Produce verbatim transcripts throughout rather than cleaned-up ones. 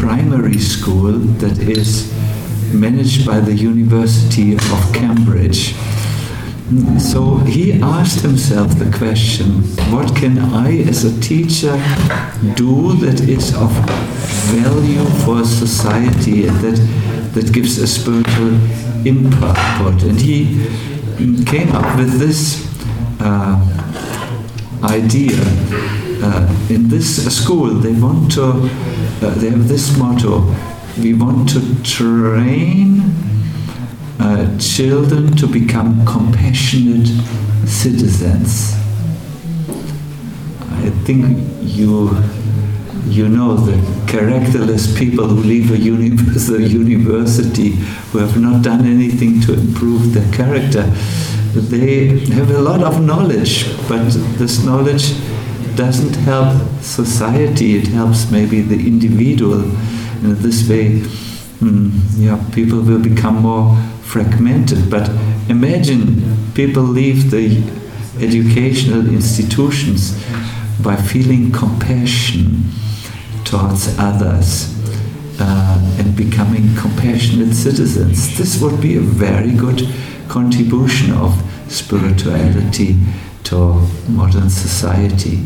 primary school that is managed by the University of Cambridge. So he asked himself the question, what can I as a teacher do that is of value for society and that, that gives a spiritual input? And he came up with this uh, idea. Uh, in this school, they want to, uh, they have this motto, we want to train uh, children to become compassionate citizens. I think you you know the characterless people who leave a uni the university who have not done anything to improve their character. They have a lot of knowledge, but this knowledge doesn't help society, it helps maybe the individual. And in this way, mm, yeah, people will become more fragmented. But imagine people leave the educational institutions by feeling compassion towards others uh, and becoming compassionate citizens. This would be a very good contribution of spirituality to modern society.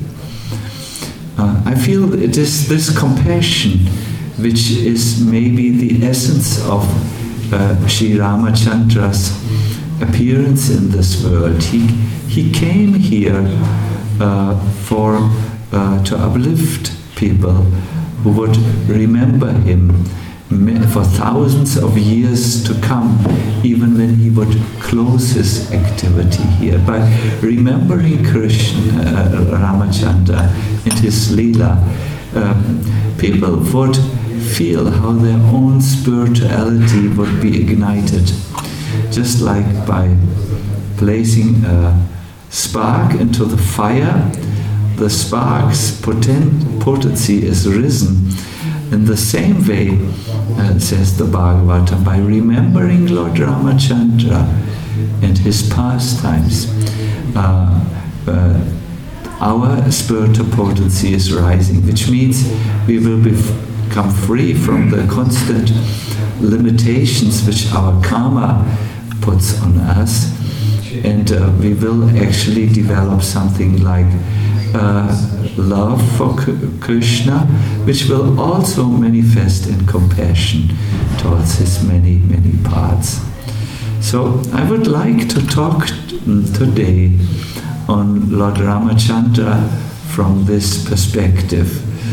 Uh, I feel it is this compassion which is maybe the essence of uh, Sri Ramachandra's appearance in this world. He, he came here uh, for uh, to uplift people who would remember him for thousands of years to come, even when he would close his activity here. By remembering Krishna, uh, Ramachandra and his Leela, um, people would feel how their own spirituality would be ignited, just like by placing a spark into the fire, the spark's poten potency is risen. In the same way, uh, says the Bhagavatam, by remembering Lord Ramachandra and his pastimes, uh, uh, our spiritual potency is rising, which means we will become free from the constant limitations which our karma puts on us, and uh, we will actually develop something like Uh, love for Krishna, which will also manifest in compassion towards his many, many parts. So I would like to talk today on Lord Ramachandra from this perspective.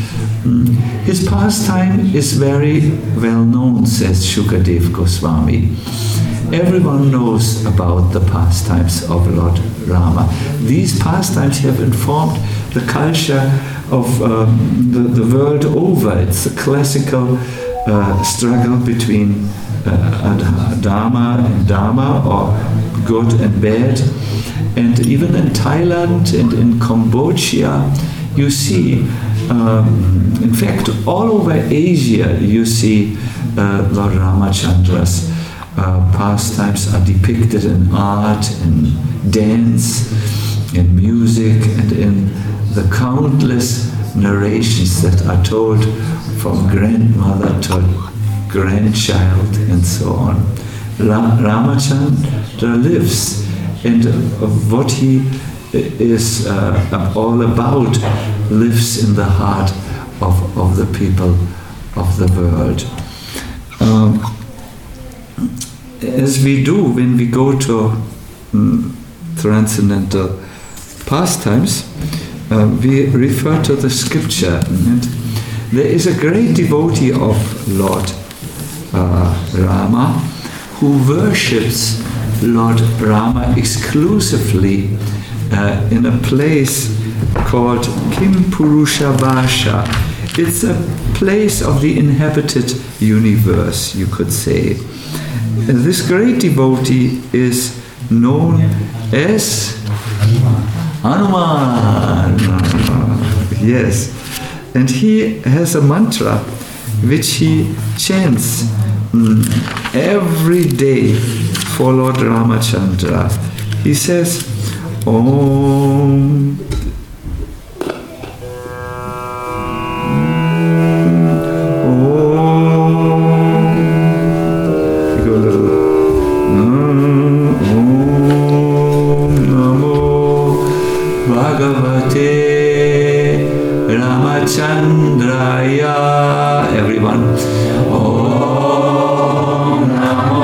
His pastime is very well known, says Shukadev Goswami. Everyone knows about the pastimes of Lord Rama. These pastimes have informed the culture of um, the, the world over. It's a classical uh, struggle between uh, Dharma and Dharma, or good and bad. And even in Thailand and in Cambodia, you see, um, in fact, all over Asia, you see uh, Lord Ramachandra's Uh, pastimes are depicted in art, in dance, in music, and in the countless narrations that are told from grandmother to grandchild and so on. Ra Ramachandra lives, and uh, what he is uh, all about lives in the heart of, of the people of the world. Um, As we do when we go to um, transcendental pastimes, uh, we refer to the scripture. And there is a great devotee of Lord uh, Rama who worships Lord Rama exclusively uh, in a place called Kimpurushavasha. It's a place of the inhabited universe, you could say. And this great devotee is known as Hanuman. Yes. And he has a mantra which he chants mm, every day for Lord Ramachandra. He says, Om Om everyone. Om Namo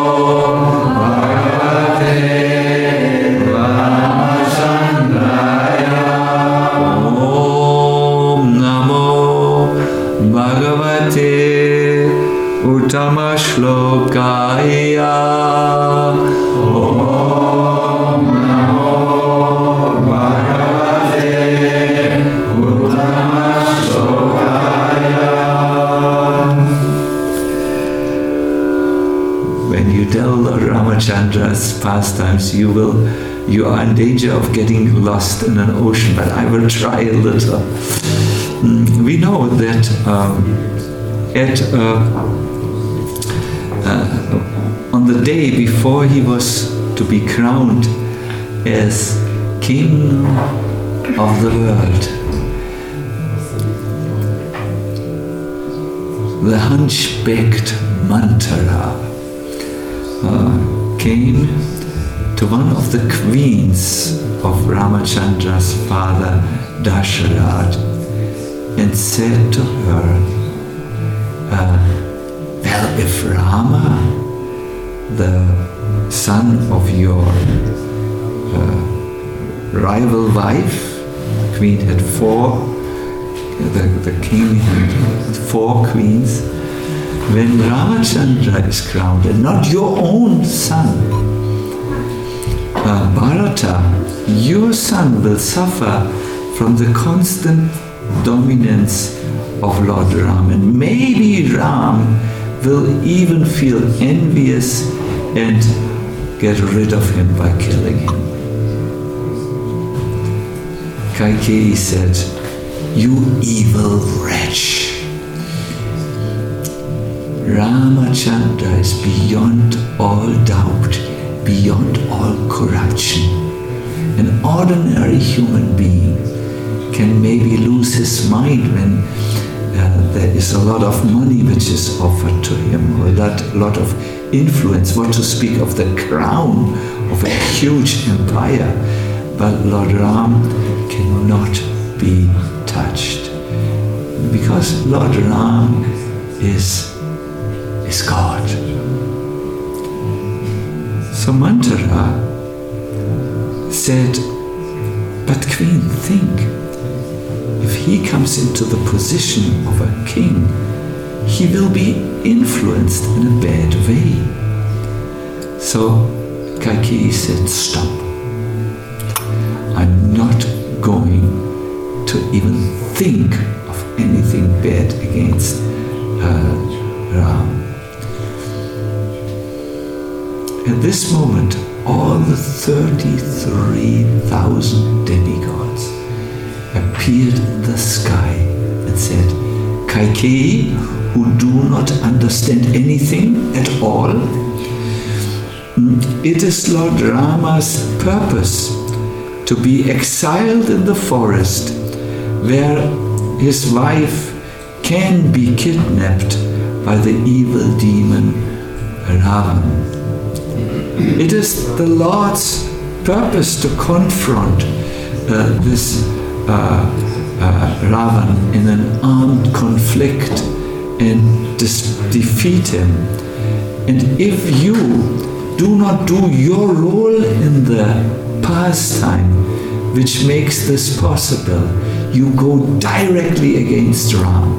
Bhagavate Ramachandraya. Om Namo Bhagavate Uttama Shlokaya. Om Namo Bhagavate Uttama Shlokaya. When you tell Lord Ramachandra's pastimes, you will, you are in danger of getting lost in an ocean, but I will try a little. We know that um, at uh, uh, on the day before he was to be crowned as King of the world, the hunchbacked Manthara uh, came to one of the queens of Ramachandra's father, Dasharatha, and said to her, uh, well, if Rama, the son of your uh, rival wife, the queen had four, the, the king had four queens, when Ramachandra is crowned, and not your own son, uh, Bharata, your son will suffer from the constant dominance of Lord Ram, and maybe Ram will even feel envious and get rid of him by killing him. Kaikeyi said, you evil wretch, Ramachandra is beyond all doubt, beyond all corruption. An ordinary human being can maybe lose his mind when uh, there is a lot of money which is offered to him, or that lot of influence, what to speak of the crown of a huge empire. But Lord Ram cannot be touched, because Lord Ram is, is God. So Manthara said, but Queen, think, if he comes into the position of a king, he will be influenced in a bad way. So Kaikeyi said, stop. I'm not going to even think of anything bad against uh, Ram. At this moment, all the thirty-three thousand demigods appeared in the sky and said, Kaikeyi, who do not understand anything at all, it is Lord Rama's purpose to be exiled in the forest where his wife can be kidnapped by the evil demon Ravan. It is the Lord's purpose to confront uh, this uh, uh, Ravan in an armed conflict and dis- defeat him. And if you do not do your role in the pastime which makes this possible, you go directly against Ram.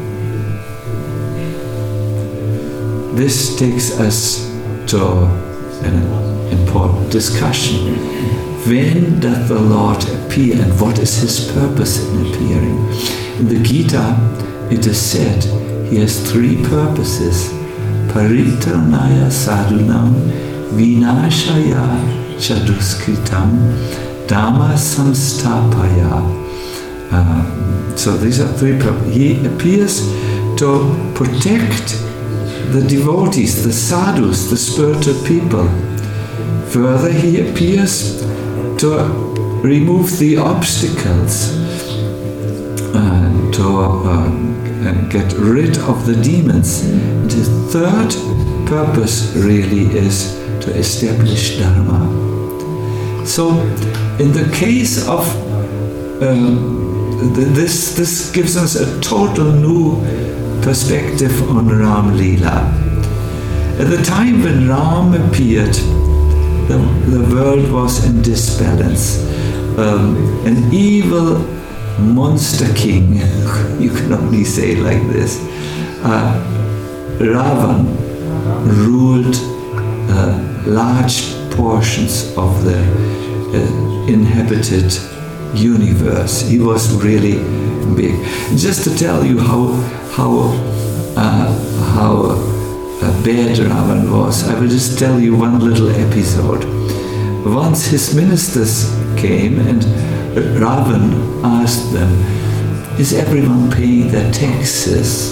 This takes us to an important discussion. When does the Lord appear and what is his purpose in appearing? In the Gita, it is said he has three purposes. Paritranaya sadhunam, vinashaya chaduskritam, dhamma samstapaya. Uh, so these are three purposes. He appears to protect the devotees, the sadhus, the spiritual people. Further, he appears to remove the obstacles, uh, to uh, get rid of the demons. And his third purpose really is to establish Dharma. So, in the case of um, this, this gives us a total new perspective on Ram Leela. At the time when Ram appeared, the, the world was in disbalance. Um, an evil monster king, you can only say it like this, uh, Ravan ruled uh, large portions of the uh, inhabited universe. He was really big. Just to tell you how how uh, how uh, bad Ravan was, I will just tell you one little episode. Once his ministers came and Ravan asked them, "Is everyone paying their taxes?"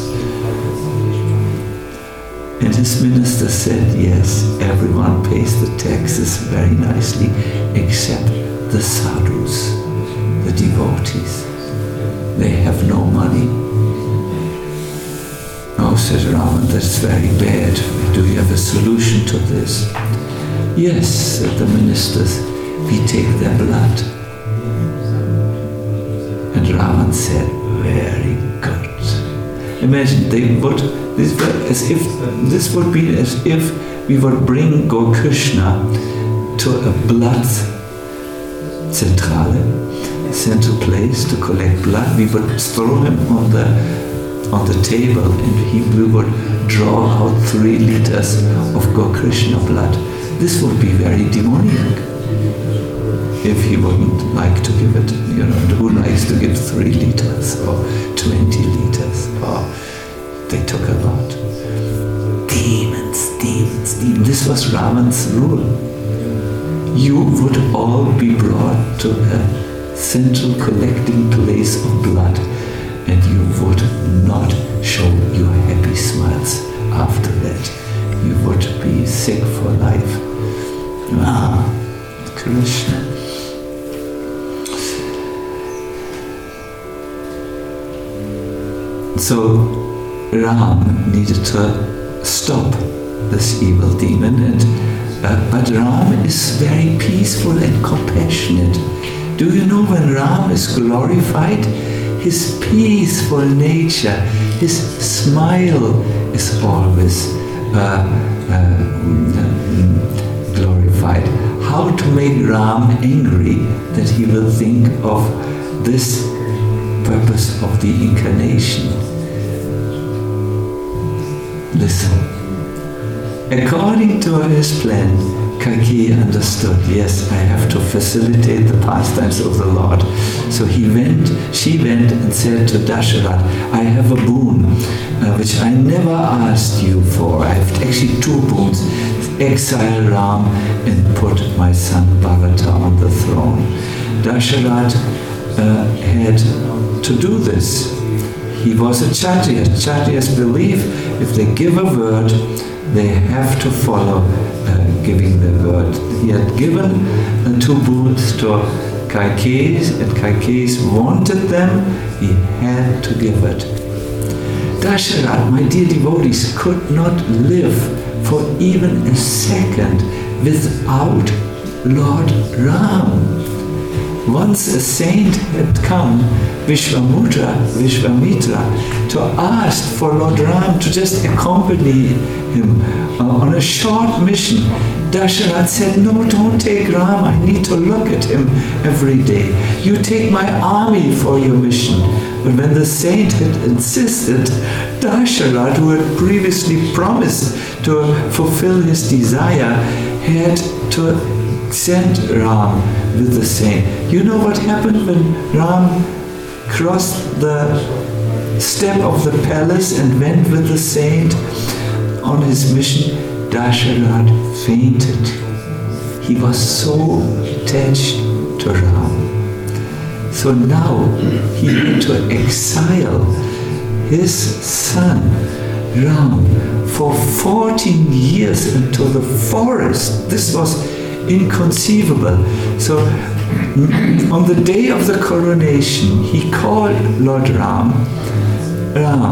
And his minister said, "Yes, everyone pays the taxes very nicely, except the sadhus, the devotees. They have no money." "Oh," said Ravan, "that's very bad. Do you have a solution to this?" "Yes," said the ministers, "we take their blood." And Ravan said, "Very good." Imagine, they would, this, as if, this would be as if we would bring Gokrishna to a blood centrale, central place to collect blood. We would throw him on the on the table and he, we would draw out three liters of Gokrishna blood. This would be very demoniac if he wouldn't like to give it. You know, who likes to give three liters or twenty liters? Or they took a lot. Demons, demons, demons. This was Ravan's rule. You would all be brought to a central collecting place of blood, and you would not show your happy smiles after that. You would be sick for life. Ah, Krishna. So Ram needed to stop this evil demon, and uh, but Ram is very peaceful and compassionate. Do you know, when Ram is glorified, his peaceful nature, his smile is always uh, uh, glorified. How to make Ram angry, that he will think of this purpose of the incarnation. Listen. According to his plan, Kaikeyi understood, yes, I have to facilitate the pastimes of the Lord. So he went, she went and said to Dasharatha, I have a boon uh, which I never asked you for. I have actually two boons. Exile Ram and put my son Bharata on the throne. Dasharatha uh, had to do this. He was a Kshatriya. Kshatriyas believe if they give a word, they have to follow uh, giving the word. He had given the two boons to Kaikeyi, and Kaikeyi wanted them, he had to give it. Dasharatha, my dear devotees, could not live for even a second without Lord Ram. Once a saint had come, Vishwamitra, Vishwamitra, to ask for Lord Ram to just accompany him uh, on a short mission. Dasharatha said, no, don't take Ram, I need to look at him every day. You take my army for your mission. But when the saint had insisted, Dasharatha, who had previously promised to fulfill his desire, had to send Ram with the saint. You know what happened when Ram crossed the step of the palace and went with the saint on his mission? Dasharatha fainted. He was so attached to Ram. So now he had to exile his son Ram for fourteen years into the forest. This was inconceivable. So on the day of the coronation, he called Lord Ram. Ram,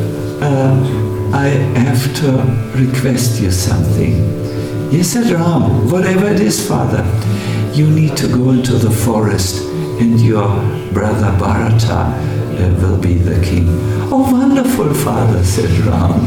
uh, I have to request you something. Yes, said Ram, whatever it is, Father. You need to go into the forest, and your brother Bharata uh, will be the king. Oh, wonderful, father, said Ram.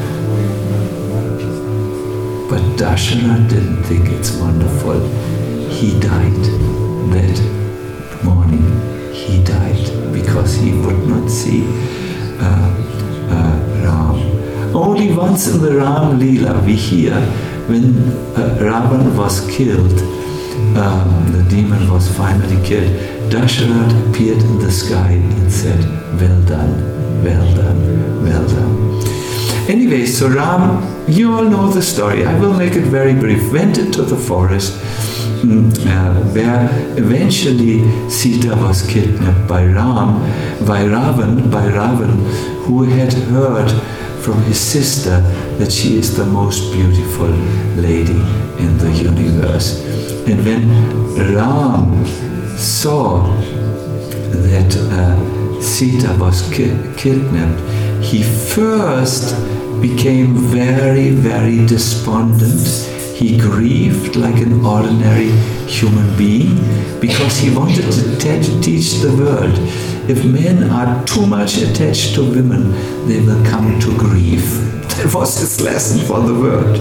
But Dasharatha didn't think it's wonderful. He died that morning. He died because he would not see uh, uh, Ram. Only once in the Ram Leela we hear when uh, Ravan was killed, um, the demon was finally killed, Dasharatha appeared in the sky and said, well done, well done, well done. Anyway, so Ram, you all know the story. I will make it very brief. Went into the forest uh, where eventually Sita was kidnapped by Ram, by Ravan, by Ravan, who had heard from his sister that she is the most beautiful lady in the universe. And when Ram saw that uh, Sita was ki kidnapped, he first became very, very despondent. He grieved like an ordinary human being because he wanted to teach the world. If men are too much attached to women, they will come to grief. That was his lesson for the world.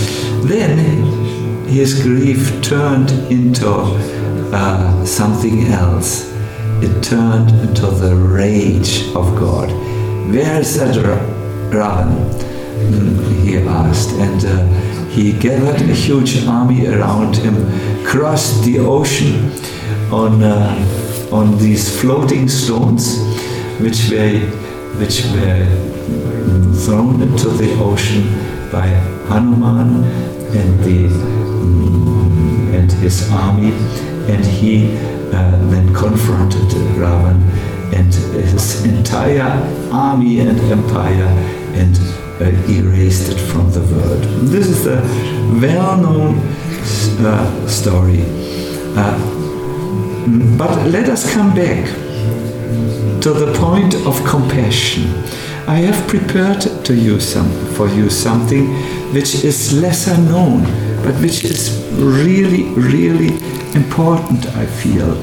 Then his grief turned into uh, something else. It turned into the rage of God. Where is that Ravan? He asked, and uh, he gathered a huge army around him, crossed the ocean on uh, on these floating stones, which were which were thrown into the ocean by Hanuman and the um, and his army, and he uh, then confronted Ravan and his entire army and empire and uh, erased it from the world. This is the well-known uh, story. Uh, but let us come back to the point of compassion. I have prepared to you some, for you something which is lesser known, but which is really, really important, I feel.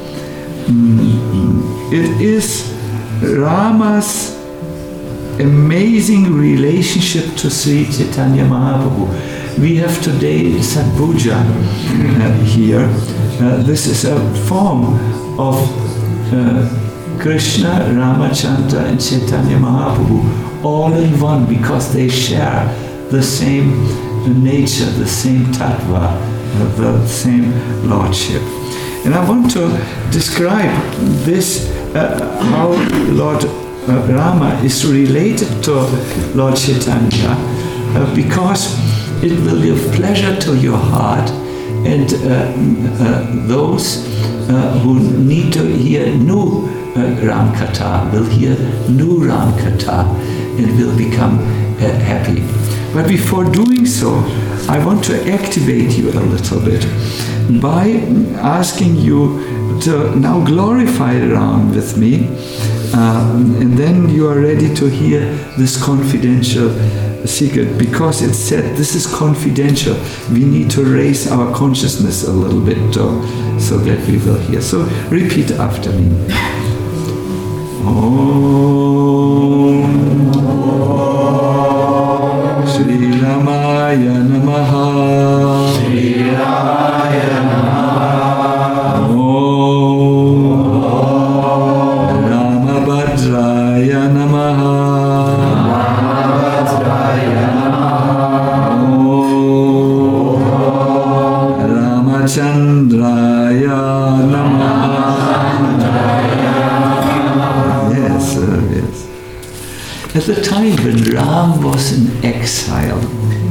Mm-hmm. It is Rama's amazing relationship to Sri Chaitanya Mahaprabhu. We have today Sadbhuja uh, here. Uh, this is a form of uh, Krishna, Ramachandra and Chaitanya Mahaprabhu all in one, because they share the same nature, the same tattva, uh, the same lordship. And I want to describe this, uh, how Lord uh, Rama is related to Lord Chaitanya, uh, because it will give pleasure to your heart, and uh, uh, those uh, who need to hear new uh, Ram Katha will hear new Ram Katha and will become uh, happy. But before doing so, I want to activate you a little bit by asking you to now glorify Ram with me, um, and then you are ready to hear this confidential secret, because it said this is confidential. We need to raise our consciousness a little bit to, so that we will hear. So repeat after me. Om Shri Ramaya Namaha. Shri Ramaya Namaha. Om Ramabhadraya Namaha. Chandraya Namaha. Yes, uh, yes. At the time when Ram was in exile,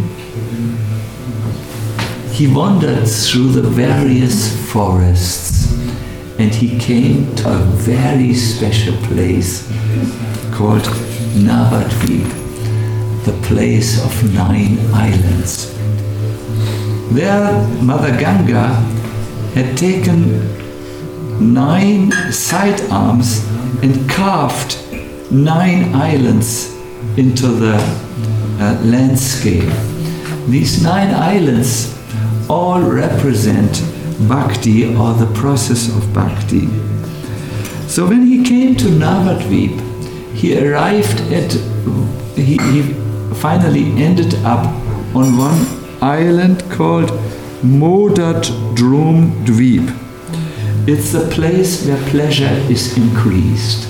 he wandered through the various forests, and he came to a very special place called Navadvip, the place of nine islands. There, Mother Ganga had taken nine side arms and carved nine islands into the uh, landscape. These nine islands all represent bhakti, or the process of bhakti. So when he came to Navadvip, he arrived at, he, he finally ended up on one island called Modat Drum Dweep. It's the place where pleasure is increased.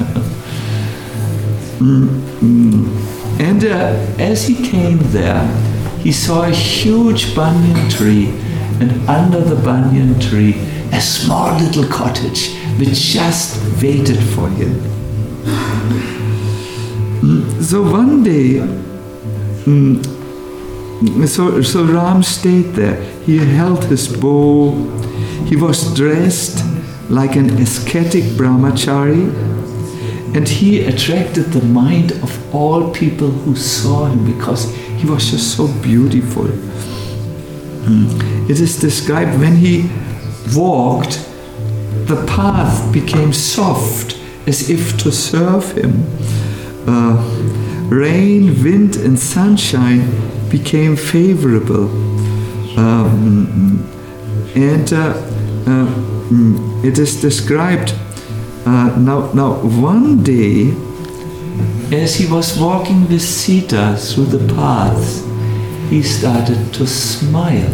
mm-hmm. And uh, as he came there, he saw a huge banyan tree, and under the banyan tree, a small little cottage which just waited for him. Mm, so one day, mm, so, so Ram stayed there. He held his bow. He was dressed like an ascetic brahmachari, and he attracted the mind of all people who saw him because he was just so beautiful. Mm. It is described when he walked, the path became soft as if to serve him. Uh, rain, wind, and sunshine became favorable. Um, and uh, uh, it is described uh, now, now one day, as he was walking with Sita through the paths, he started to smile.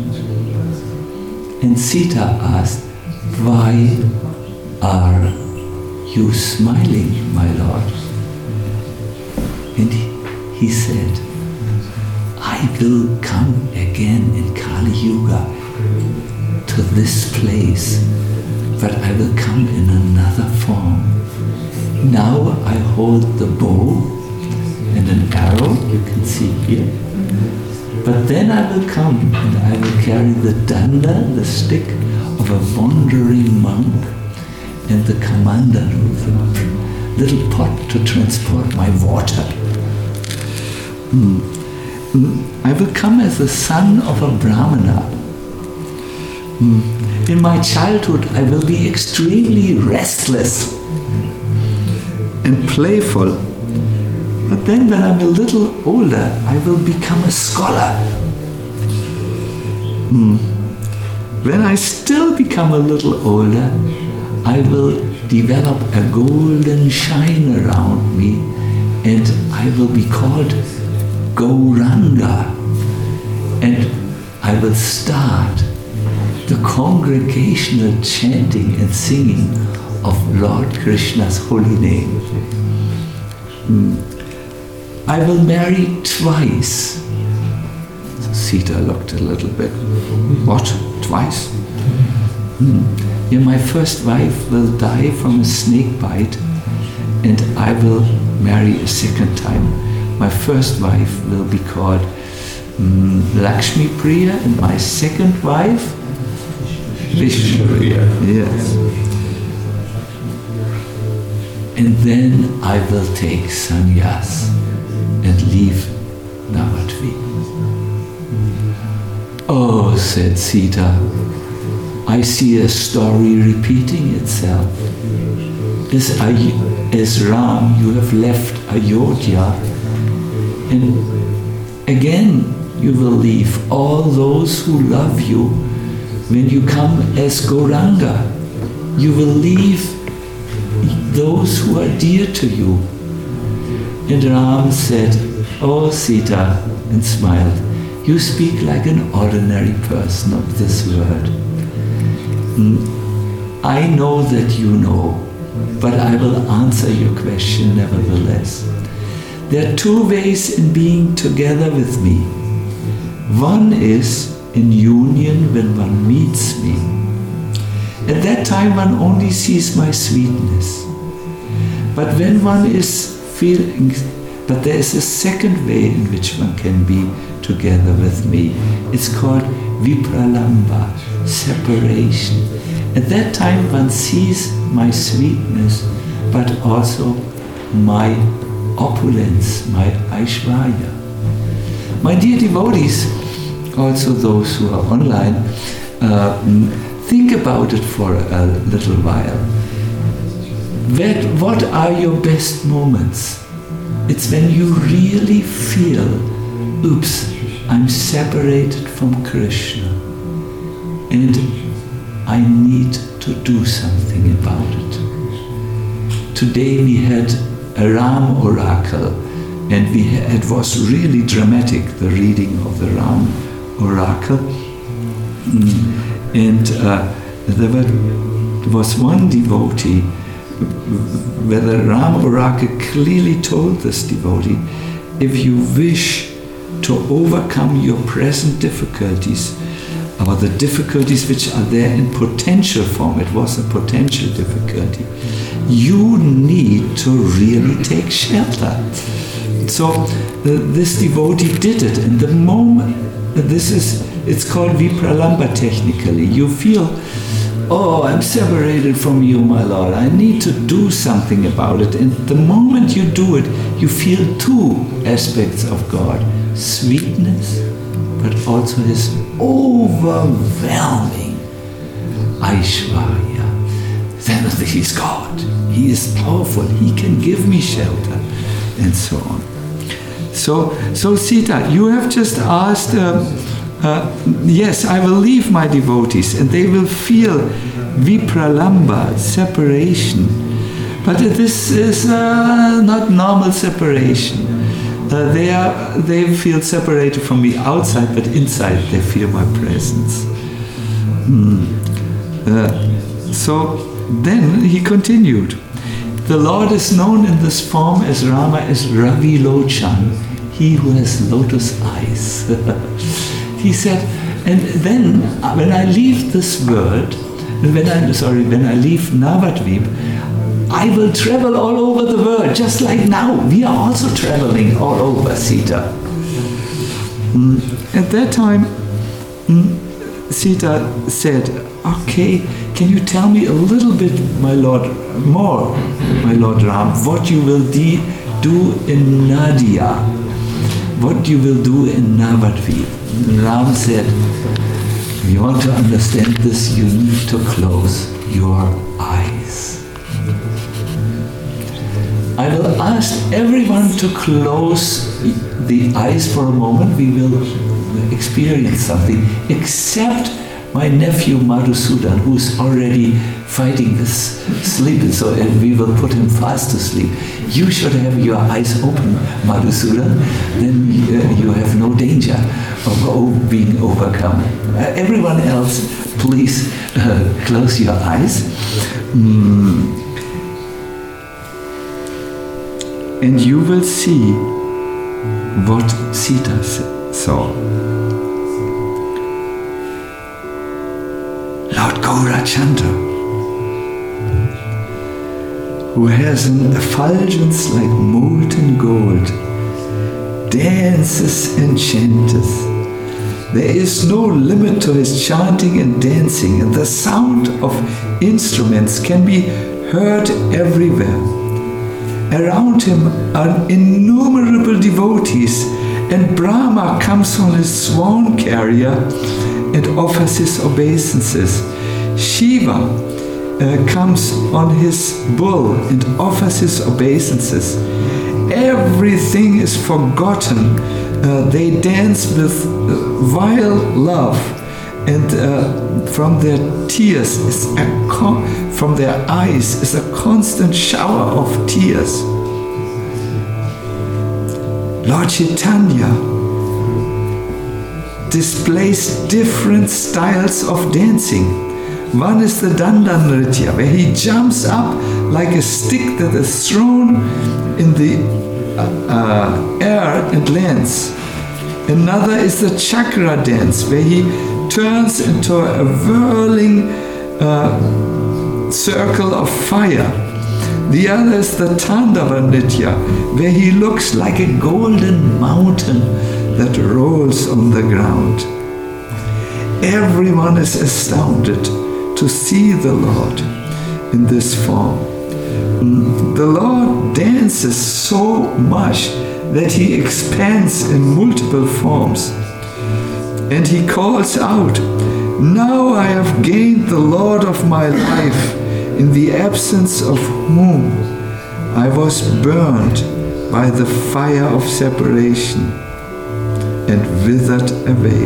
And Sita asked, "Why are you smiling, my lord?" And he, he said, "I will come again in Kali Yuga to this place, but I will come in another form. Now I hold the bow and an arrow, you can see here. But then I will come and I will carry the danda, the stick of a wandering monk, and the kamandalu, the little pot to transport my water. Mm. Mm. I will come as the son of a brahmana. Mm. In my childhood, I will be extremely restless and playful. But then when I'm a little older, I will become a scholar. Mm. When I still become a little older, I will develop a golden shine around me, and I will be called Gauranga, and I will start the congregational chanting and singing of Lord Krishna's holy name. Mm. I will marry twice." So Sita looked a little bit. "What? Twice?" Mm. "Yeah, my first wife will die from a snake bite, and I will marry a second time. My first wife will be called um, Lakshmi Priya, and my second wife, Vishnu Priya." Yes. "And then I will take sannyas and leave Navadvip." "Oh," said Sita, "I see a story repeating itself. As, as Ram, you have left Ayodhya, and again you will leave all those who love you. When you come as Gauranga, you will leave those who are dear to you." And Ram said, "Oh Sita," and smiled, "you speak like an ordinary person of this world. Mm, I know that you know, but I will answer your question nevertheless. There are two ways in being together with me. One is in union when one meets me. At that time one only sees my sweetness. But when one is feeling, but there is a second way in which one can be together with me. It's called vipralamba, separation. At that time one sees my sweetness, but also my opulence, my Aishwarya." My dear devotees, also those who are online, uh, think about it for a little while. What are your best moments? It's when you really feel, oops, I'm separated from Krishna, and I need to do something about it. today we had a Ram oracle, and we had, it was really dramatic, the reading of the Ram oracle. Mm. And uh, there, were, there was one devotee where the Ram oracle clearly told this devotee, if you wish to overcome your present difficulties, or the difficulties which are there in potential form, it was a potential difficulty, you need to really take shelter. So uh, this devotee did it, and the moment, uh, this is, it's called Vipralamba technically. You feel, oh, I'm separated from you, my Lord, I need to do something about it. And the moment you do it, you feel two aspects of God, sweetness, but also his overwhelming Aishwarya. Then he's God, he is powerful, he can give me shelter, and so on. So, so Sita, you have just asked, uh, uh, yes, I will leave my devotees and they will feel vipralamba, separation. But this is uh, not normal separation. Uh, they, are, they feel separated from me outside, but inside they feel my presence. Mm. Uh, so then he continued. The Lord is known in this form as Rama as Ravi Lochan, he who has lotus eyes. He said, and then when I leave this world, when I, sorry, when I leave Navadvip, I will travel all over the world, just like now. We are also traveling all over, Sita. Mm. At that time, mm, Sita said, okay, can you tell me a little bit, my Lord, more, my Lord Ram, what you will de- do in Nadia, what you will do in Navadvip? And Ram said, if you want to understand this, you need to close your eyes. I will ask everyone to close the eyes for a moment. We will experience something, except my nephew Madhusudan, who's already fighting this sleep, so we will put him fast to sleep. You should have your eyes open, Madhusudan, then uh, you have no danger of being overcome. Uh, everyone else, please uh, close your eyes. Mm. And you will see what Sita saw. Lord Gaurachandra, who has an effulgence like molten gold, dances and chantes. There is no limit to his chanting and dancing, and the sound of instruments can be heard everywhere. Around him are innumerable devotees, and Brahma comes on his swan carrier and offers his obeisances. Shiva uh, comes on his bull and offers his obeisances. Everything is forgotten. Uh, they dance with uh, vile love, and uh, from their tears, is a con- from their eyes is a constant shower of tears. Lord Chaitanya displays different styles of dancing. One is the Danda Nritya, where he jumps up like a stick that is thrown in the uh, uh, air and lands. Another is the Chakra dance, where he turns into a whirling uh, circle of fire. The other is the Tandava Nritya, where he looks like a golden mountain that rolls on the ground. Everyone is astounded to see the Lord in this form. The Lord dances so much that he expands in multiple forms. And he calls out, "Now I have gained the Lord of my life, in the absence of whom I was burned by the fire of separation and withered away."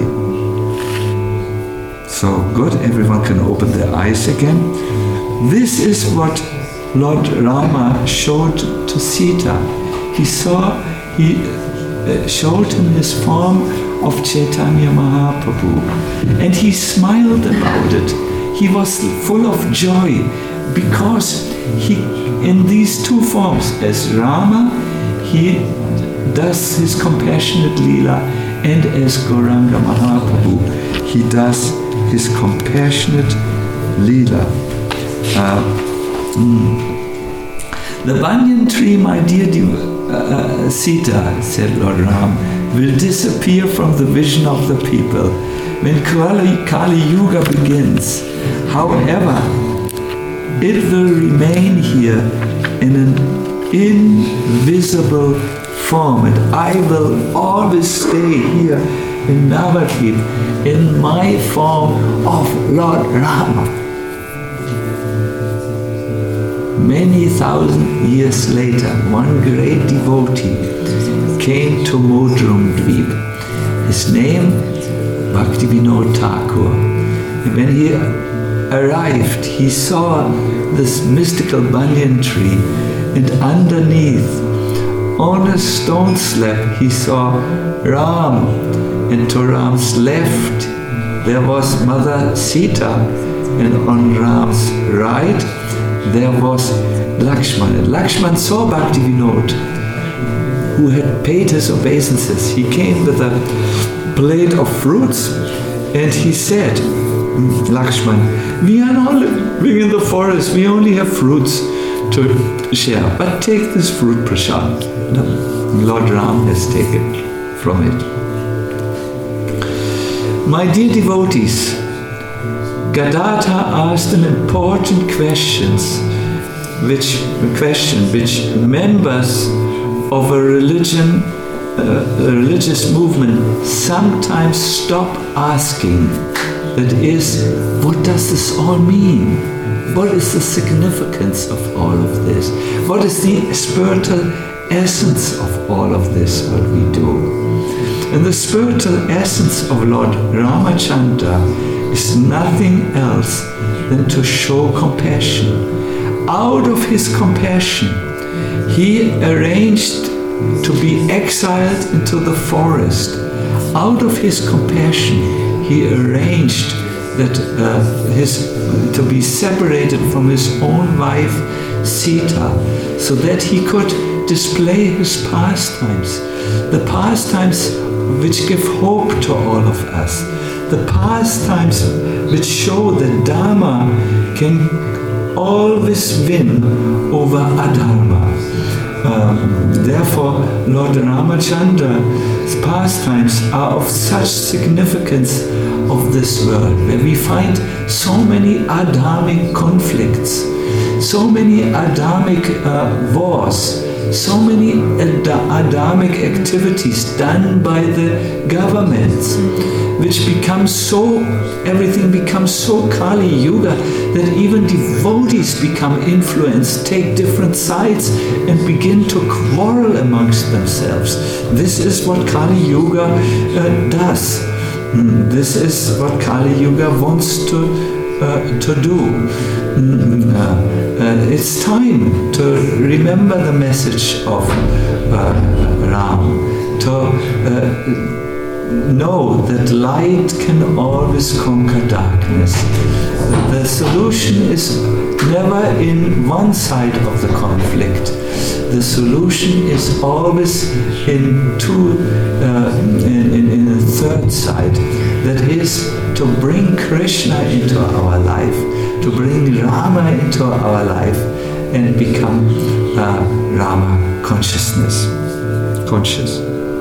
So good, everyone can open their eyes again. This is what Lord Rama showed to Sita. He saw, he uh, showed him his form of Chaitanya Mahaprabhu, and he smiled about it. He was full of joy because he, in these two forms, as Rama, he does his compassionate Leela, and as Gauranga Mahaprabhu, he does his compassionate Leela. Uh, mm. The banyan tree, my dear uh, Sita, said Lord Ram, will disappear from the vision of the people when Kali, Kali Yuga begins. However, it will remain here in an invisible form, and I will always stay here in Navadvip in my form of Lord Rama. Many thousand years later, one great devotee came to Modrum Dvip. His name, Bhaktivinoda Thakur. And when he arrived, he saw this mystical banyan tree, and underneath, on a stone slab, he saw Ram, and to Ram's left there was Mother Sita, and on Ram's right there was Lakshman. And Lakshman saw Bhaktivinoda, who had paid his obeisances. He came with a plate of fruits, and he said, Lakshman, we are not living in the forest, we only have fruits to share, but take this fruit prasad. No, Lord Ram has taken from it. My dear devotees, Gadadhar asked an important questions, which question which members of a religion, uh, a religious movement sometimes stop asking. That is, what does this all mean? What is the significance of all of this? What is the spiritual essence of all of this, what we do? And the spiritual essence of Lord Ramachandra is nothing else than to show compassion. Out of his compassion, he arranged to be exiled into the forest. Out of his compassion, he arranged that uh, his to be separated from his own wife Sita, so that he could display his pastimes, the pastimes which give hope to all of us, the pastimes which show that Dharma can always win over Adharma. Um, therefore, Lord Ramachandra's pastimes are of such significance of this world, where we find so many adharmic conflicts, so many adharmic uh, wars, so many ad adharmic activities done by the governments, which becomes so, everything becomes so Kali Yuga that even devotees become influenced, take different sides and begin to quarrel amongst themselves. This is what Kali Yuga uh, does. Mm, this is what Kali Yuga wants to uh, to do. Mm, uh, uh, it's time to remember the message of uh, Ram, to uh, know that light can always conquer darkness. The solution is never in one side of the conflict. The solution is always in two, uh, in, in, in a third side. That is to bring Krishna into our life, to bring Rama into our life, and become uh, Rama consciousness, conscious.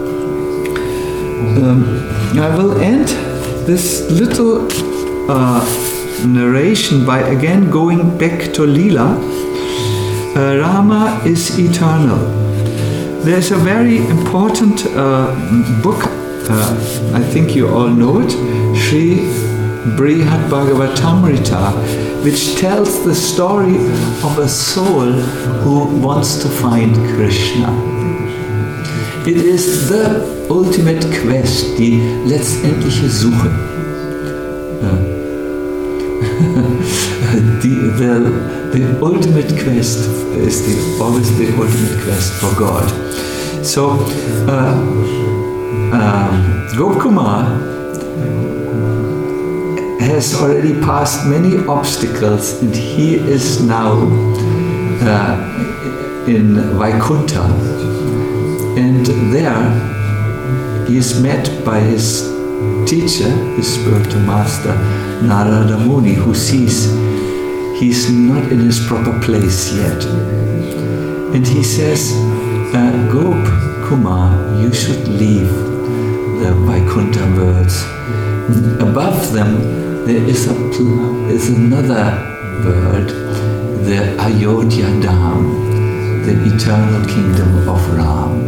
Um, I will end this little uh, narration by again going back to Leela. Uh, Rama is eternal. There's a very important uh, book, uh, I think you all know it, Sri Brihad Bhagavatamrita, which tells the story of a soul who wants to find Krishna. It is the ultimate quest, die letztendliche Suche. Uh, the, the, the ultimate quest is the, always the ultimate quest for God. So, uh, um, Gopkumar has already passed many obstacles, and he is now uh, in Vaikuntha. And there he is met by his teacher, his spiritual master, Narada Muni, who sees he's not in his proper place yet. And he says, uh, Gop Kumar, you should leave the Vaikuntha worlds. Above them there is, a pl- is another world, the Ayodhya Dham, the eternal kingdom of Ram.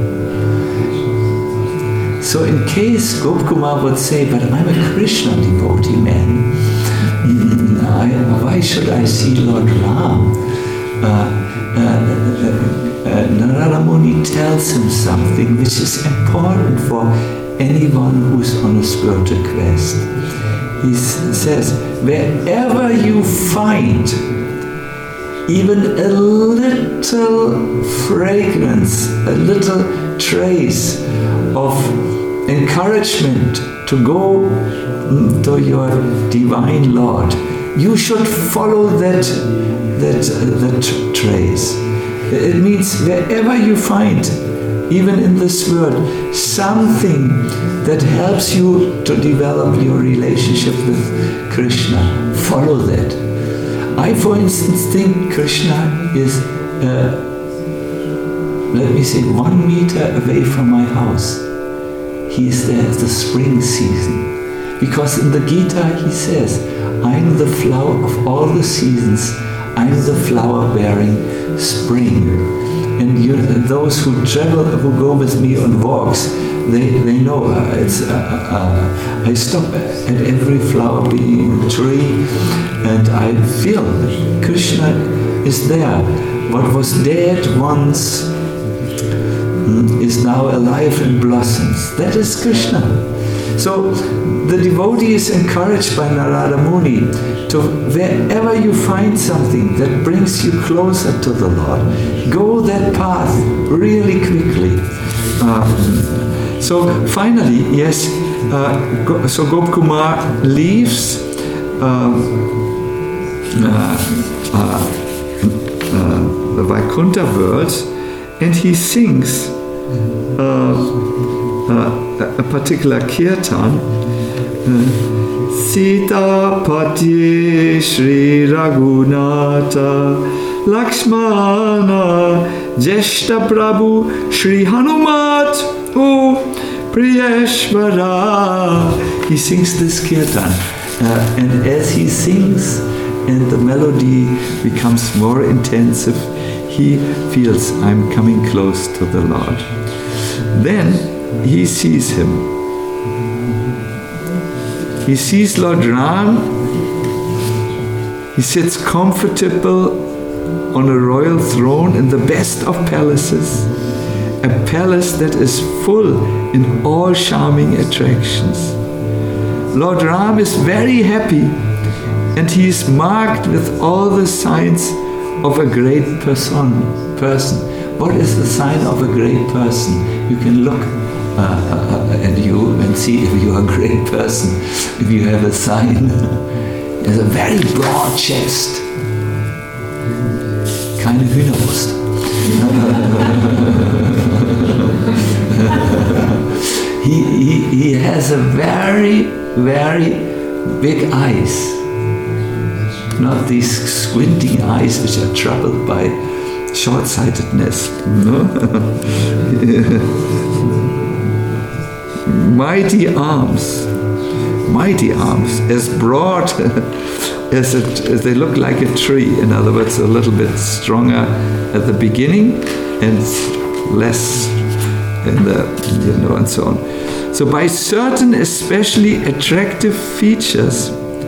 So in case Gopkumar would say, but I'm a Krishna devotee man, I, why should I see Lord Ram? Uh, uh, uh, uh, Narada Muni tells him something which is important for anyone who's on a spiritual quest. He says, wherever you find even a little fragrance, a little trace of encouragement to go to your divine Lord, you should follow that, that, that trace. It means wherever you find, even in this world, something that helps you to develop your relationship with Krishna, follow that. I, for instance, think Krishna is, uh, let me say, one meter away from my house. He is there at the spring season. Because in the Gita he says, I'm the flower of all the seasons, I'm the flower bearing spring. And you, those who travel, who go with me on walks, they, they know uh, it's, uh, uh, I stop at every flower being tree, and I feel Krishna is there. What was dead once mm, is now alive and blossoms. That is Krishna. So the devotee is encouraged by Narada Muni to, wherever you find something that brings you closer to the Lord, go that path really quickly. Uh, so finally, yes, uh, Go, so Gopkumar leaves uh, uh, uh, uh, the Vaikuntha worlds, and he sings uh, Uh, a particular kirtan, uh, Sita Pati Shri Raghunatha Lakshmana Jeshta Prabhu Shri Hanumat O Priyeshvara. He sings this kirtan, uh, and as he sings and the melody becomes more intensive, he feels, I'm coming close to the Lord. Then he sees him. He sees Lord Ram. He sits comfortable on a royal throne in the best of palaces, a palace that is full in all charming attractions. Lord Ram is very happy, and he is marked with all the signs of a great person. person. What is the sign of a great person? You can look Uh, uh, at you and see if you are a great person. If you have a sign, he has a very broad chest, kind of Hühnerbrust. he, he, he has a very, very big eyes, not these squinting eyes which are troubled by short-sightedness. No? Mighty arms, mighty arms, as broad as, it, as they look like a tree. In other words, a little bit stronger at the beginning and less in the, you know, and so on. So by certain especially attractive features,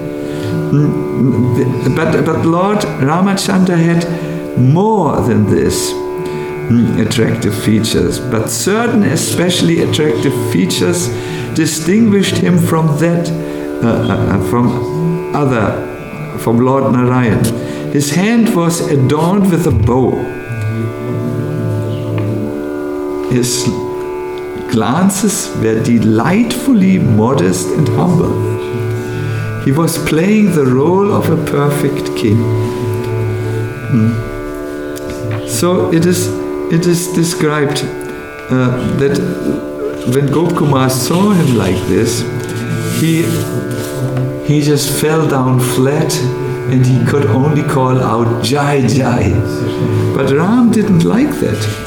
but, but Lord Ramachandra had more than this. Attractive features, but certain especially attractive features distinguished him from that, uh, uh, from other, from Lord Narayan. His hand was adorned with a bow. His glances were delightfully modest and humble. He was playing the role of a perfect king. Mm. So it is, it is described uh, that when Gopkumar saw him like this, he, he just fell down flat and he could only call out Jai Jai. But Ram didn't like that.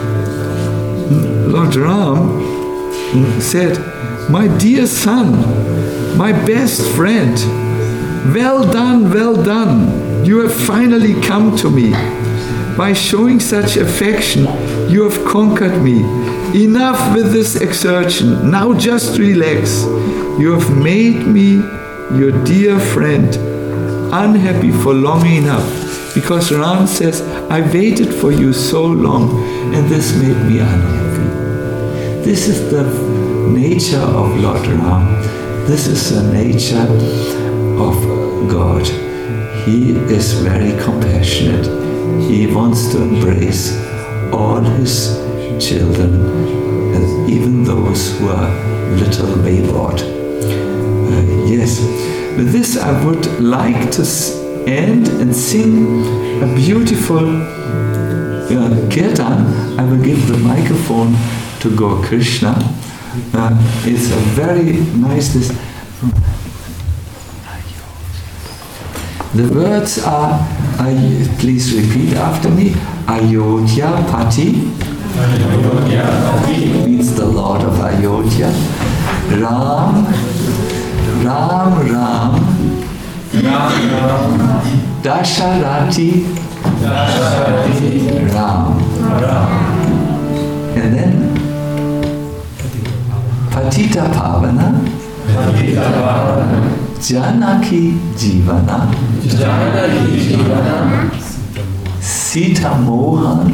Lord Ram said, "My dear son, my best friend, well done, well done. You have finally come to me. By showing such affection, you have conquered me. Enough with this exertion. Now just relax. You have made me, your dear friend, unhappy for long enough." Because Ram says, "I waited for you so long, and this made me unhappy." This is the nature of Lord Ram. This is the nature of God. He is very compassionate. He wants to embrace all his children, even those who are little wayward. Uh, yes, with this I would like to end and sing a beautiful uh, kirtan. I will give the microphone to Gaur Krishna. Uh, it's a very nice list. The words are, uh, please repeat after me, Ayodhya Pati means the Lord of Ayodhya. Ram, Ram, Ram, Dasharati, Ram. And then Patita Pavana, Janaki Jivana, Sita Mohan,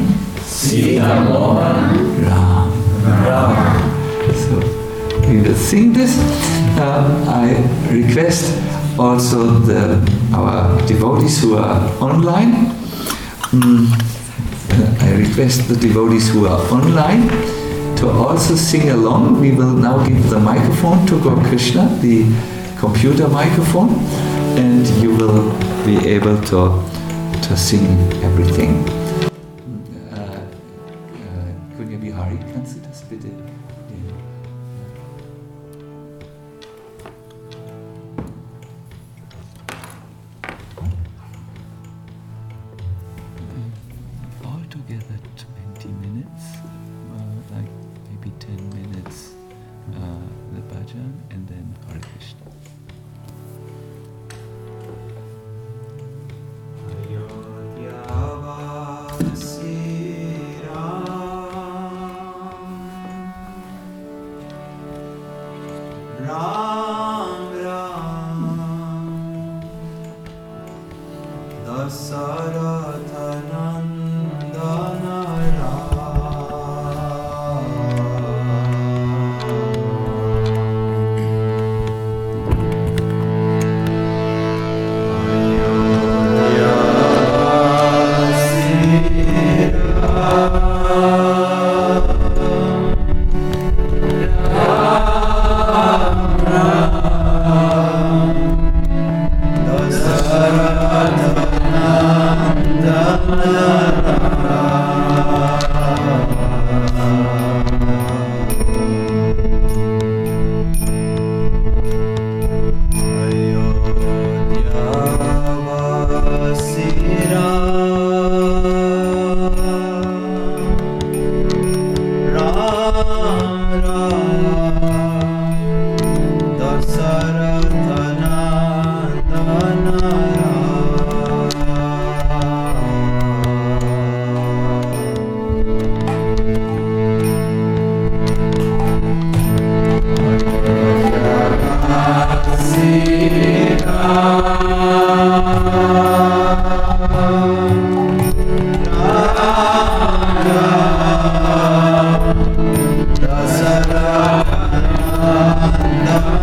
Ram. So we will sing this. Uh, I request also the, our devotees who are online. Mm, I request the devotees who are online to also sing along. We will now give the microphone to Gaur Krishna, the computer microphone, and you will be able to, to sing everything. Uh, uh, Kunya Bihari, kannst du das bitte? All together twenty minutes, uh, like maybe ten minutes uh, the bhajan and then Hare Krishna.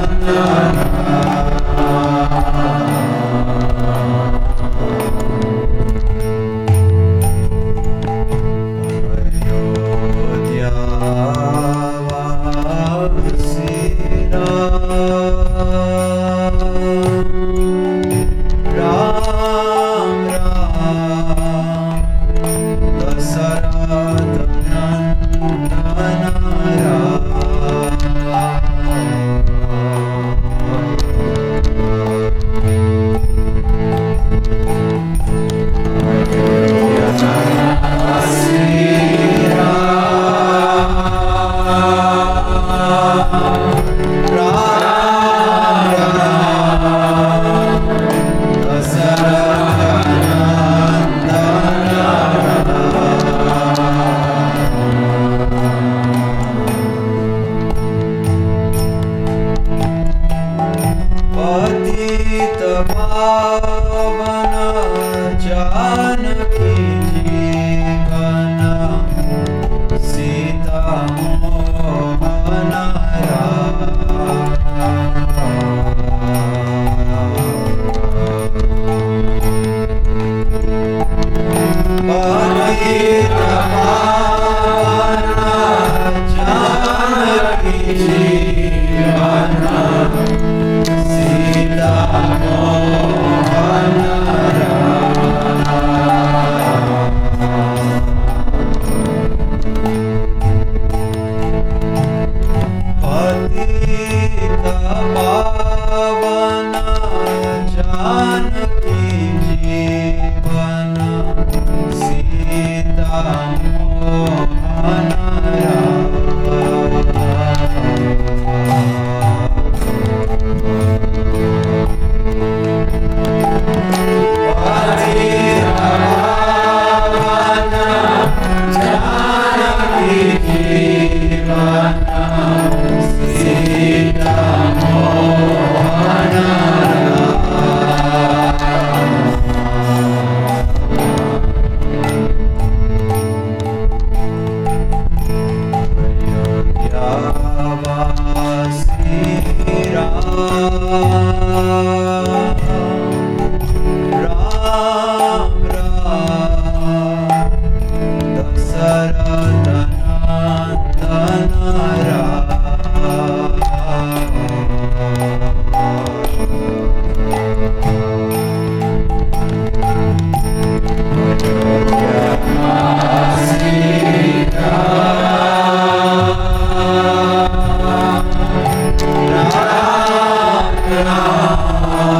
Ayodhya Ram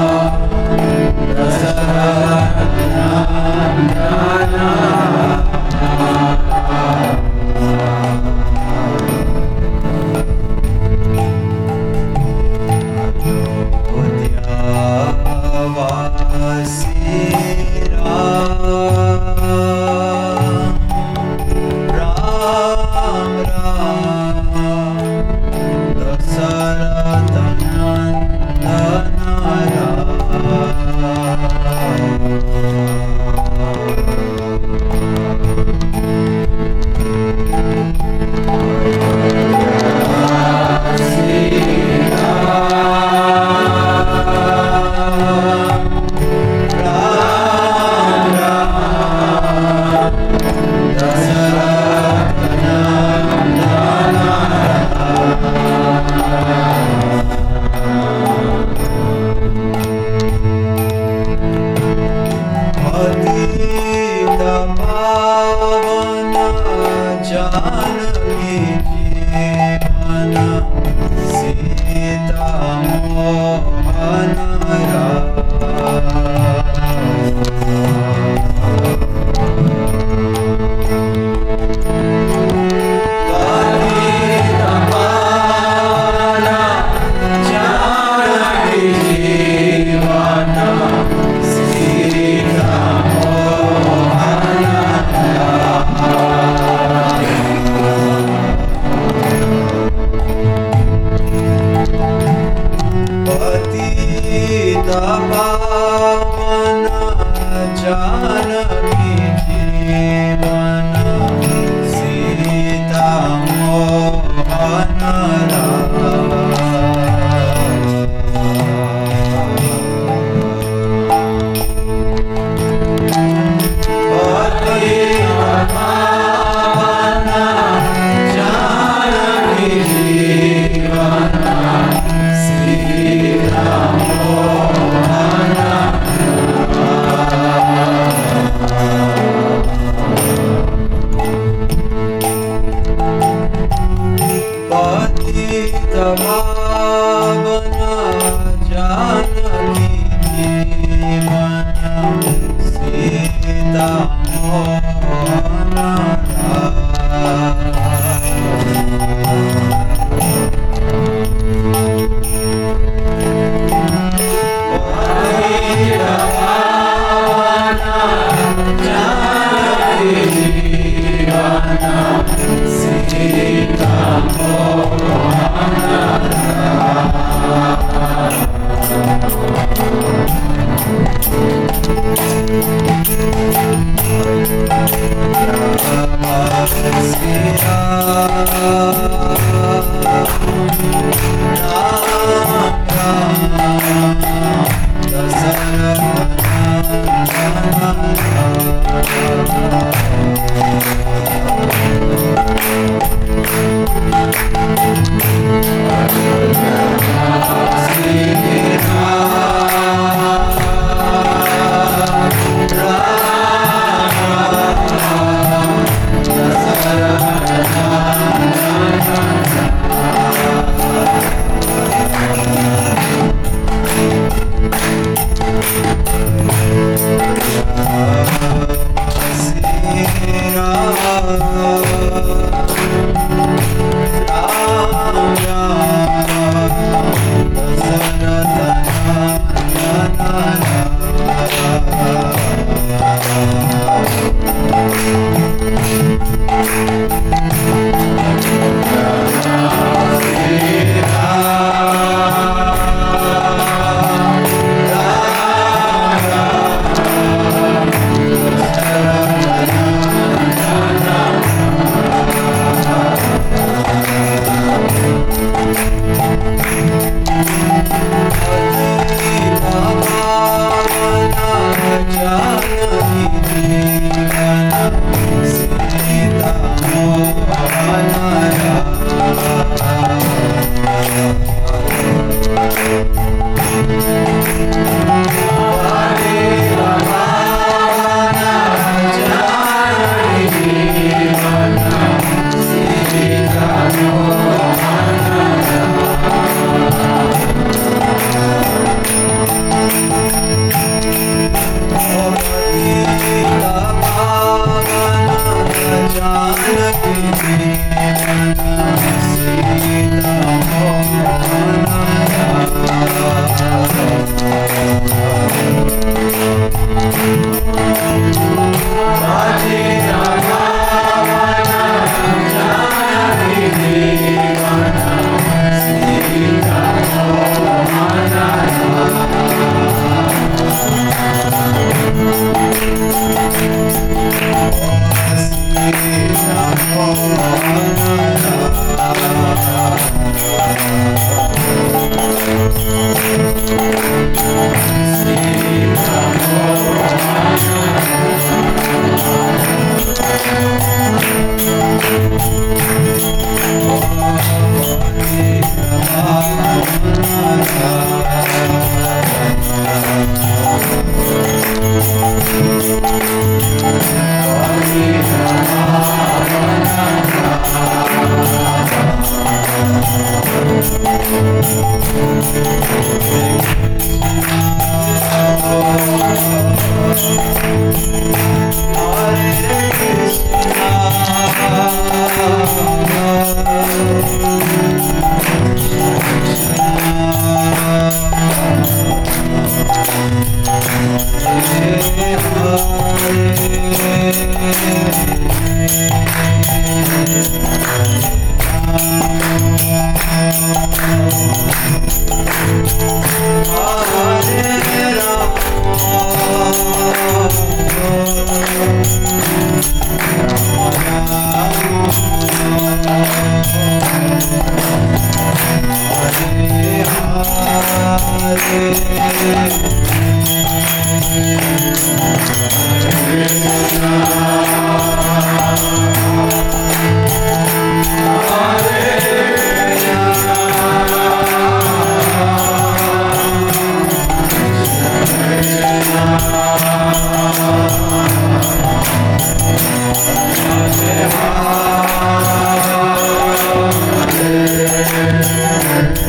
Hare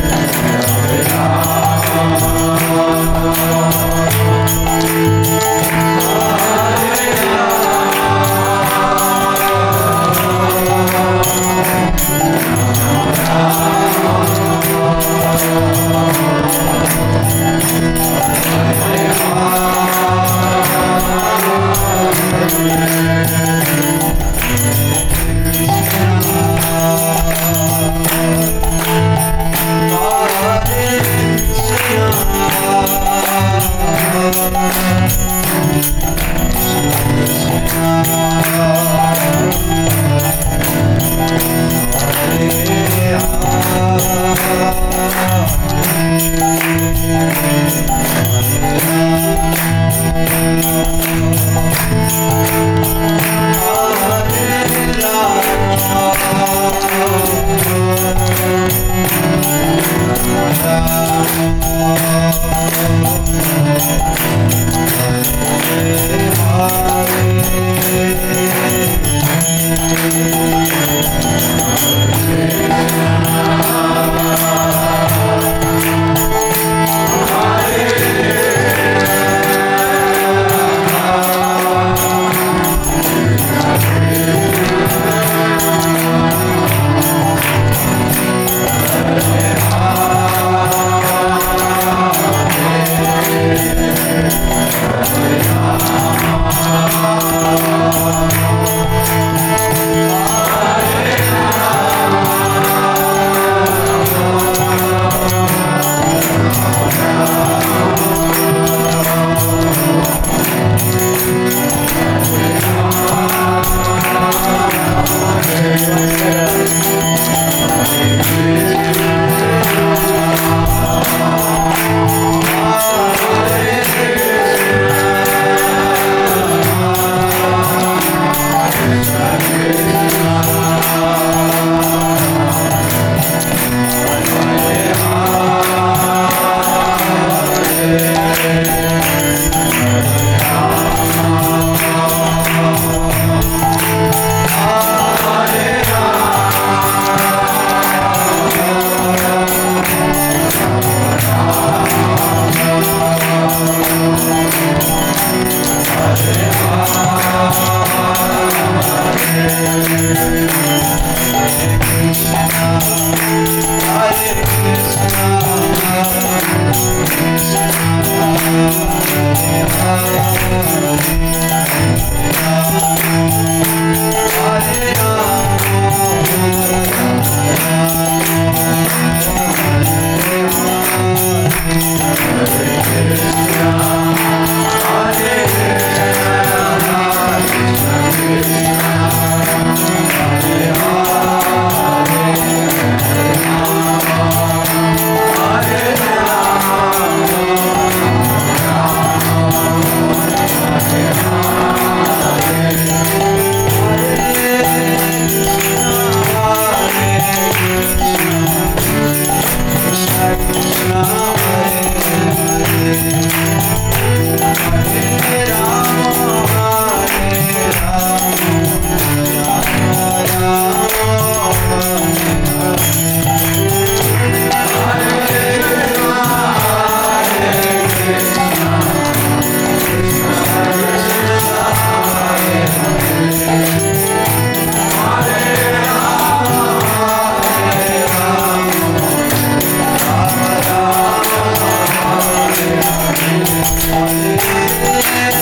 Hare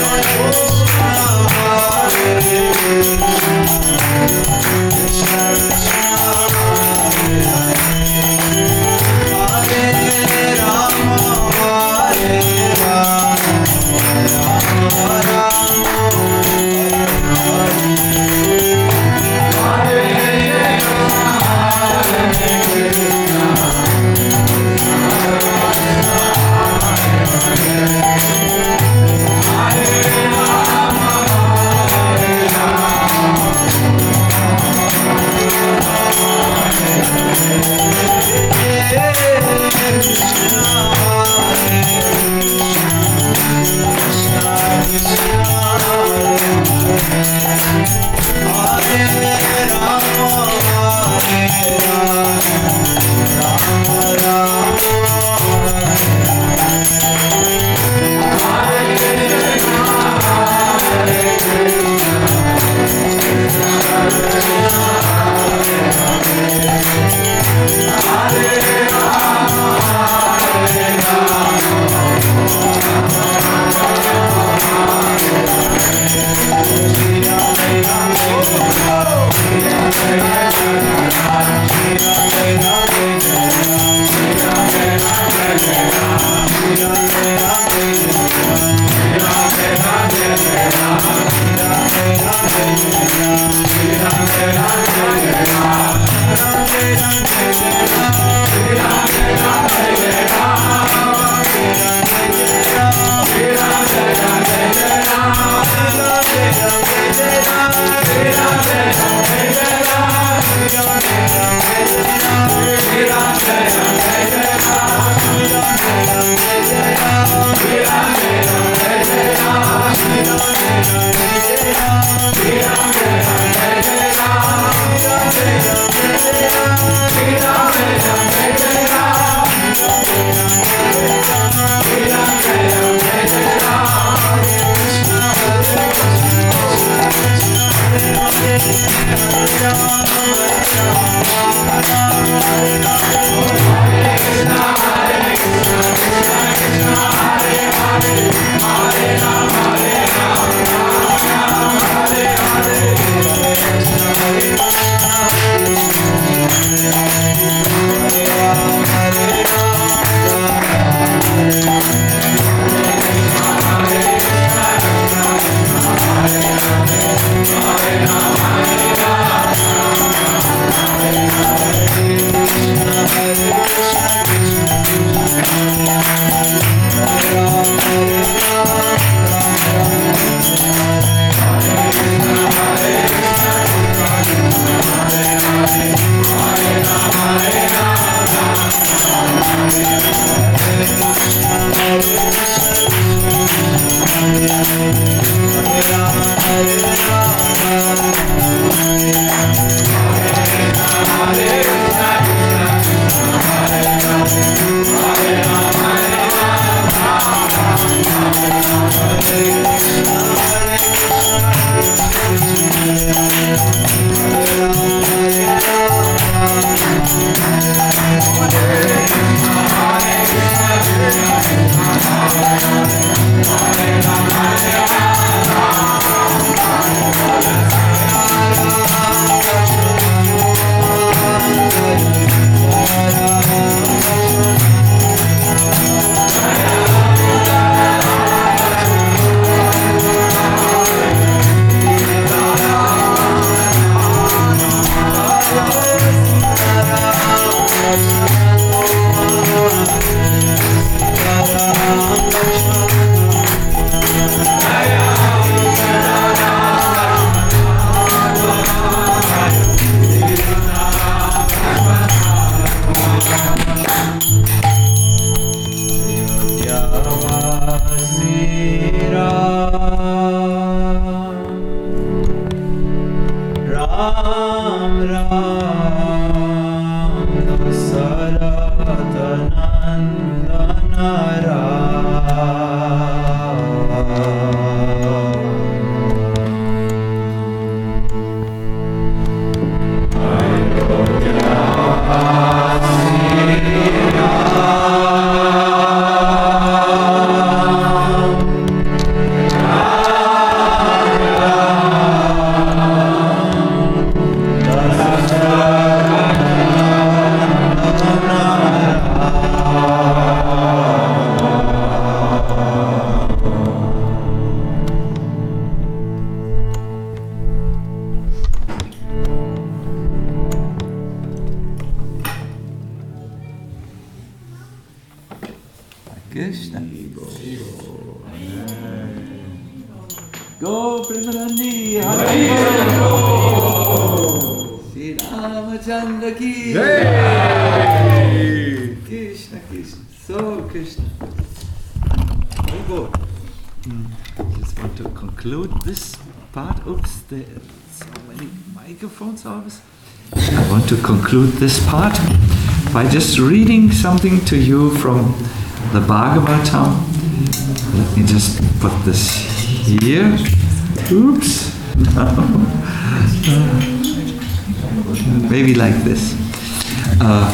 Krishna. Go Premanandi, Hari Sri Ramachandra ki Jai. Krishna, Krishna, so Krishna. Very good. Mm. Just want to conclude this part. Oops, there are so many microphones always. I want to conclude this part by just reading something to you from the Bhagavatam. Let me just put this here. Oops. No. Uh, maybe like this. Uh,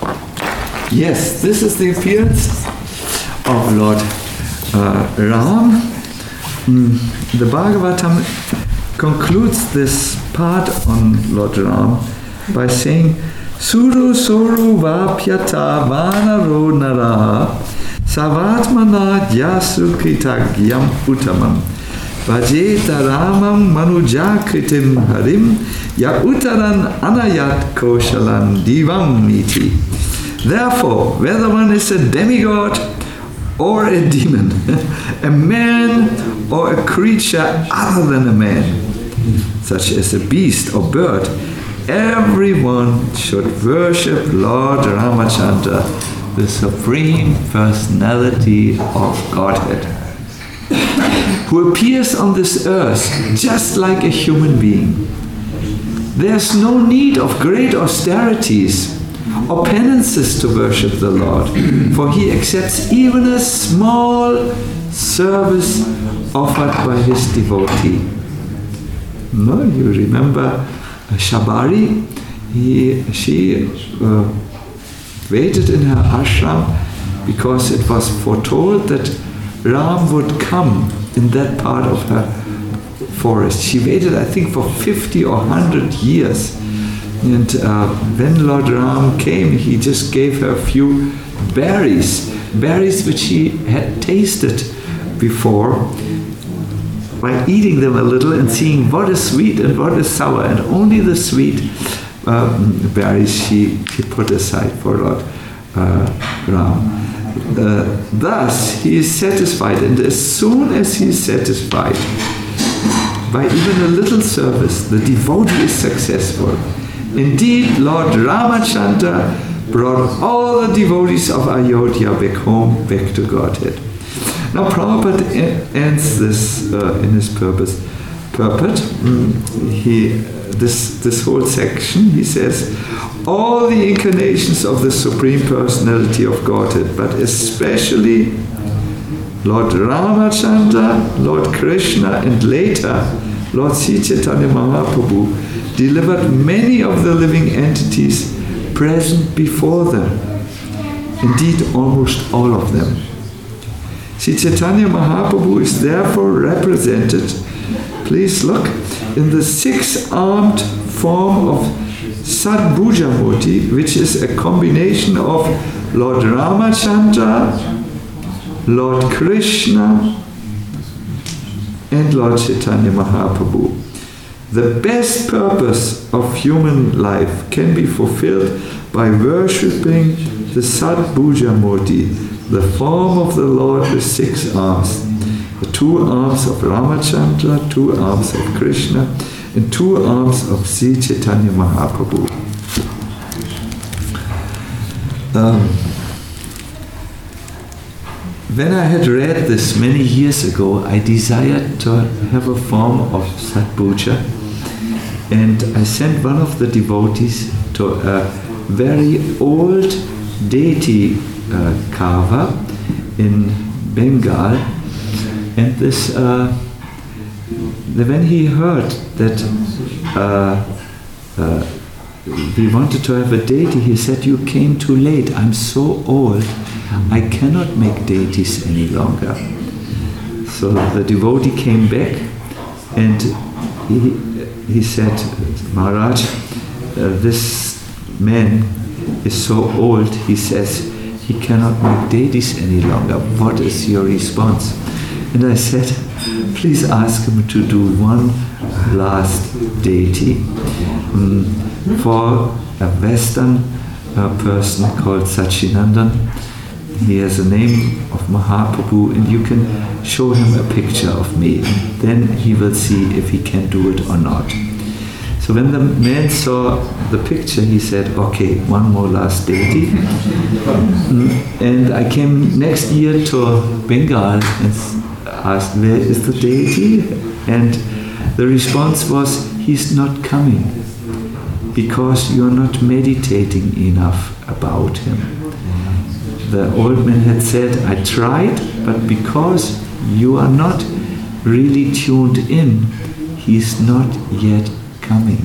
yes, this is the appearance of Lord uh, Ram. Mm, the Bhagavatam concludes this part on Lord Ram by saying, Suru Suru Vapyata Vanaro Naraha Savatmana Yasu Kritagyam Uttamam Vajeta Ramam Manujakritim Harim Ya Uttaran Anayat Koshalan Divam Niti. Therefore, whether one is a demigod or a demon, a man or a creature other than a man, such as a beast or bird, everyone should worship Lord Ramachandra, the Supreme Personality of Godhead, who appears on this earth just like a human being. There's no need of great austerities or penances to worship the Lord, for He accepts even a small service offered by His devotee. No, you remember Shabari? He, she uh, waited in her ashram because it was foretold that Ram would come in that part of her forest. She waited, I think, for fifty or one hundred years. And uh, when Lord Ram came, he just gave her a few berries, berries which he had tasted before, by eating them a little and seeing what is sweet and what is sour, and only the sweet um, berries she, she put aside for Lord uh, Ram. Uh, thus, he is satisfied, and as soon as he is satisfied, by even a little service, the devotee is successful. Indeed, Lord Ramachandra brought all the devotees of Ayodhya back home, back to Godhead. Now Prabhupada ends this uh, in his purpose. Purport. He, this, this whole section, he says, all the incarnations of the Supreme Personality of Godhead, but especially Lord Ramachandra, Lord Krishna, and later Lord Sri Chaitanya Mahaprabhu delivered many of the living entities present before them. Indeed, almost all of them. Sri Chaitanya Mahaprabhu is therefore represented, please look, in the six-armed form of Sadbhujamurti, which is a combination of Lord Ramachandra, Lord Krishna, and Lord Chaitanya Mahaprabhu. The best purpose of human life can be fulfilled by worshipping the Sadbhujamurti, the form of the Lord with six arms. The two arms of Ramachandra, two arms of Krishna, and two arms of Sri Chaitanya Mahaprabhu. Um, when I had read this many years ago, I desired to have a form of Sadbhuja, and I sent one of the devotees to a very old deity uh, carver in Bengal, and this uh, when he heard that uh, uh, we wanted to have a deity, he said, "You came too late. I'm so old, I cannot make deities any longer." So the devotee came back and he, he said, "Maharaj, uh, this man is so old," he says, "he cannot make deities any longer. What is your response?" And I said, "Please ask him to do one last deity um, for a Western uh, person called Sachinandan. He has a name of Mahaprabhu, and you can show him a picture of me. And then he will see if he can do it or not." So when the man saw the picture, he said, "Okay, one more last deity." And I came next year to Bengal and asked, "Where is the deity?" And the response was, "He's not coming because you're not meditating enough about him." The old man had said, "I tried, but because you are not really tuned in, he's not yet coming."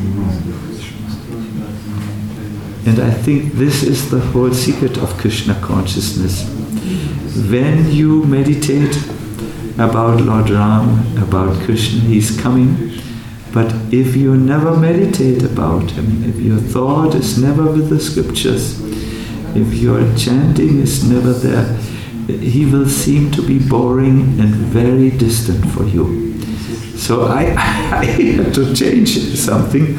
And I think this is the whole secret of Krishna consciousness. When you meditate about Lord Ram, about Krishna, he's coming. But if you never meditate about him, if your thought is never with the scriptures, if your chanting is never there, he will seem to be boring and very distant for you. So I, I had to change something.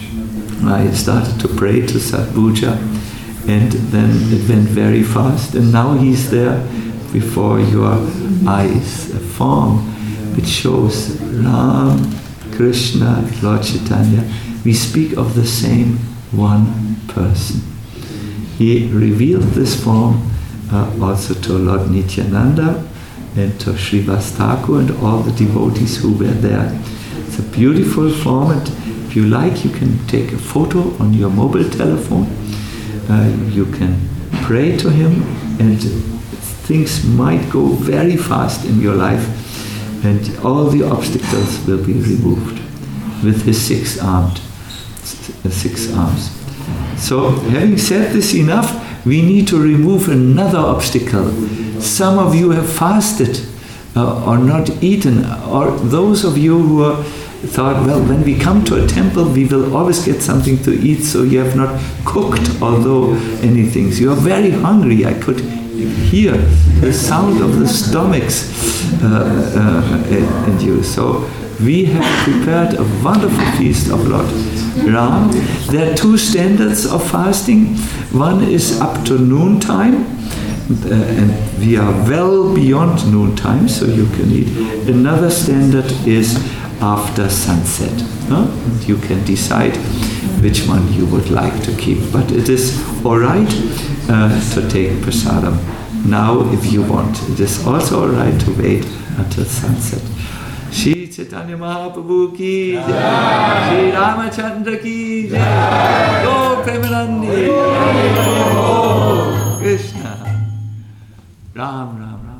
I started to pray to Sadbhuja, and then it went very fast, and now he's there before your eyes, a form which shows Ram, Krishna, Lord Chaitanya. We speak of the same one person. He revealed this form uh, also to Lord Nityananda and to Srivas Thakur and all the devotees who were there. It's a beautiful form, and if you like, you can take a photo on your mobile telephone. Uh, you can pray to him, and things might go very fast in your life, and all the obstacles will be removed with his six-armed, six arms. So, having said this enough, we need to remove another obstacle. Some of you have fasted uh, or not eaten, or those of you who are, thought, well, when we come to a temple, we will always get something to eat, so you have not cooked, although anything. You are very hungry. I could hear the sound of the stomachs uh, uh, in you. So we have prepared a wonderful feast of Lord Ram. There are two standards of fasting. One is up to noontime, uh, and we are well beyond noontime, so you can eat. Another standard is after sunset. Huh? You can decide which one you would like to keep. But it is all right uh, to take prasadam now if you want. It is also all right to wait until sunset. Shri Chaitanya Mahaprabhu ki jai, Shri Ramachandra ki jai, Go Premanandi, Krishna, Ram Ram Ram.